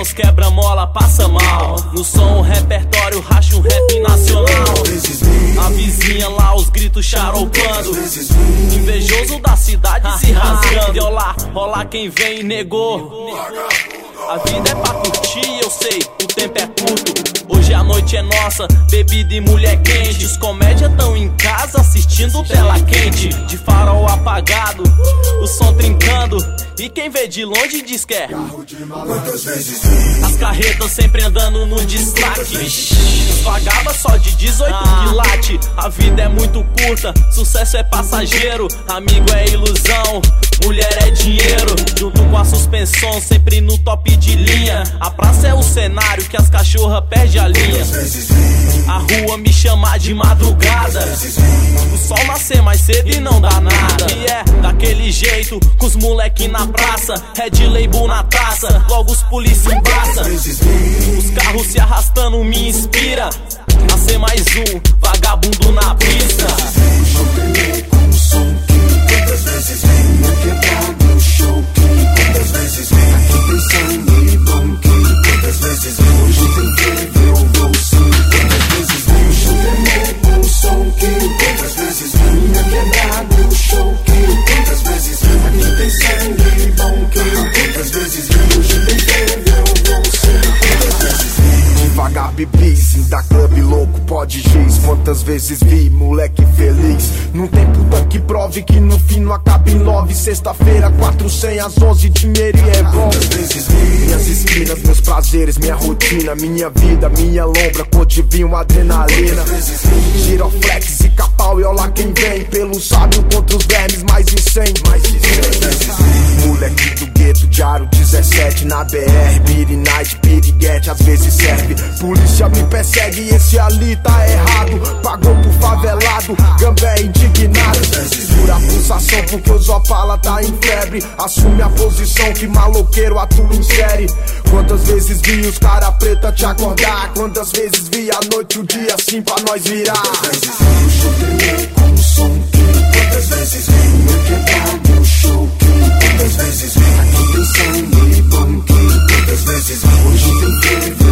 os quebra-mola passa mal. No som, o repertório racha um rap nacional. A vizinha lá, os gritos charopando. Invejoso da cidade se rasgando. E olá, rola quem vem e negou. A vida é pra curtir, eu sei, o tempo é curto. Hoje a noite é nossa, bebida e mulher quente. Os comédia tão em casa assistindo tela quente. De farol apagado, o som trincando. E quem vê de longe diz que é as carretas sempre andando no destaque. Os vagabas só de 18 quilate. A vida é muito curta, sucesso é passageiro. Amigo é ilusão, mulher é dinheiro. Junto com a suspensão, sempre no top de linha. A praça é o cenário que as cachorras perdem a linha. A rua me chama de madrugada. O sol nascer mais cedo e não dá nada. E é daquele jeito, com os moleque na praça. Red Label na taça, logo os polícia embaça. Os carros se arrastando me inspira a ser mais um vagabundo na pista. Quantas vezes vem na quebrada no show? Quantas vezes vem aqui tem sangue bom? Quantas vezes vem hoje tem teve eu vou sim? Quantas vezes vem o show tremendo com o som? Quantas vezes vem na quebrada no show? Quantas vezes vem aqui tem sangue bom? Quantas vezes vem hoje tem teve eu vou sim? Quantas vezes vem devagar bebi, sim da clube louco pode giz. Quantas vezes vi moleque feliz? Não tem puta que prove que no fim não acaba em love. Sexta-feira, 400 às 11, dinheiro e revolve. Minhas esquinas, meus prazeres, minha rotina, minha vida, minha lombra, cor de vinho, adrenalina. Giroflex e capau e olha quem vem. Pelo sábio contra os vermes, mais de 100. Moleque do gueto, diário 17 na BR, Beat Night, piriguete, às vezes serve. Polícia me persegue e esse ali tá errado. Pagou pro favelado, gambé indignado. Pura pulsação porque o Zopala tá em febre. Assume a posição que maloqueiro atua em série. Quantas vezes vi os cara preta te acordar? Quantas vezes vi a noite e o dia assim pra nós virar? Quantas vezes vem o show tremer com o som? Quantas vezes vem no quebrado no show? Quantas vezes vem aqui tem sangue bom? Quantas vezes vem hoje tem teve